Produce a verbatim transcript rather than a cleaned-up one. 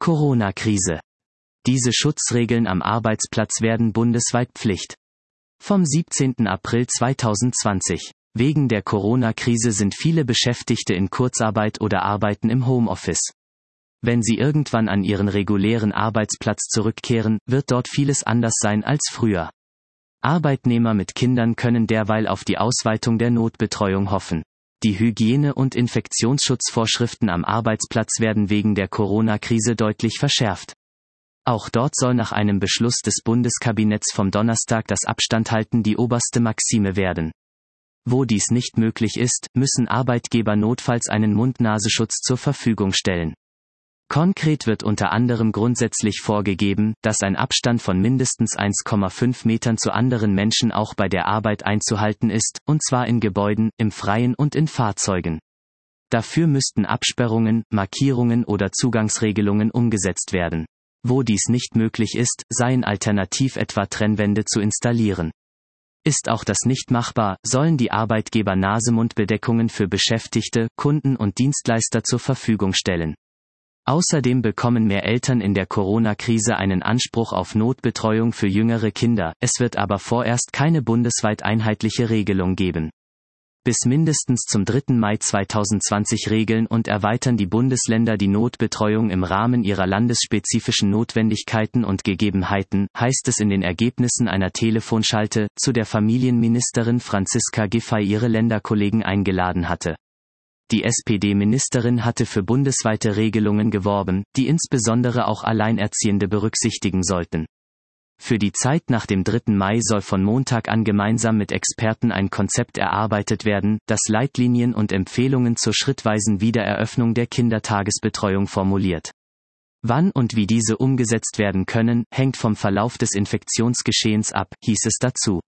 Corona-Krise. Diese Schutzregeln am Arbeitsplatz werden bundesweit Pflicht. Vom siebzehnten April zweitausendzwanzig. Wegen der Corona-Krise sind viele Beschäftigte in Kurzarbeit oder arbeiten im Homeoffice. Wenn sie irgendwann an ihren regulären Arbeitsplatz zurückkehren, wird dort vieles anders sein als früher. Arbeitnehmer mit Kindern können derweil auf die Ausweitung der Notbetreuung hoffen. Die Hygiene- und Infektionsschutzvorschriften am Arbeitsplatz werden wegen der Corona-Krise deutlich verschärft. Auch dort soll nach einem Beschluss des Bundeskabinetts vom Donnerstag das Abstandhalten die oberste Maxime werden. Wo dies nicht möglich ist, müssen Arbeitgeber notfalls einen Mund-Nasenschutz zur Verfügung stellen. Konkret wird unter anderem grundsätzlich vorgegeben, dass ein Abstand von mindestens eins Komma fünf Metern zu anderen Menschen auch bei der Arbeit einzuhalten ist, und zwar in Gebäuden, im Freien und in Fahrzeugen. Dafür müssten Absperrungen, Markierungen oder Zugangsregelungen umgesetzt werden. Wo dies nicht möglich ist, seien alternativ etwa Trennwände zu installieren. Ist auch das nicht machbar, sollen die Arbeitgeber Nase-Mund-Bedeckungen für Beschäftigte, Kunden und Dienstleister zur Verfügung stellen. Außerdem bekommen mehr Eltern in der Corona-Krise einen Anspruch auf Notbetreuung für jüngere Kinder, es wird aber vorerst keine bundesweit einheitliche Regelung geben. Bis mindestens zum dritten Mai zweitausendzwanzig regeln und erweitern die Bundesländer die Notbetreuung im Rahmen ihrer landesspezifischen Notwendigkeiten und Gegebenheiten, heißt es in den Ergebnissen einer Telefonschalte, zu der Familienministerin Franziska Giffey ihre Länderkollegen eingeladen hatte. Die S P D-Ministerin hatte für bundesweite Regelungen geworben, die insbesondere auch Alleinerziehende berücksichtigen sollten. Für die Zeit nach dem dritten Mai soll von Montag an gemeinsam mit Experten ein Konzept erarbeitet werden, das Leitlinien und Empfehlungen zur schrittweisen Wiedereröffnung der Kindertagesbetreuung formuliert. Wann und wie diese umgesetzt werden können, hängt vom Verlauf des Infektionsgeschehens ab, hieß es dazu.